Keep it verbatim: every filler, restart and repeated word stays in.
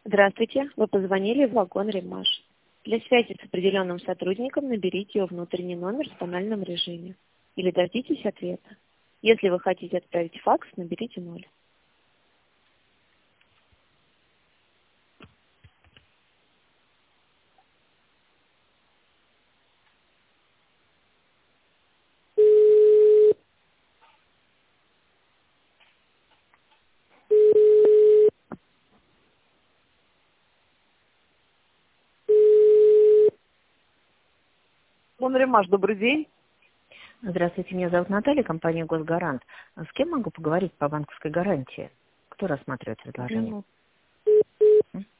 Здравствуйте, вы позвонили в вагон Ремаш. Для связи с определенным сотрудником наберите его внутренний номер в тональном режиме или дождитесь ответа. Если вы хотите отправить факс, наберите ноль. Вагон Ремаш, добрый день. Здравствуйте, меня зовут Наталья, компания «Госгарант». С кем могу поговорить по банковской гарантии? Кто рассматривает предложение? Ну, М?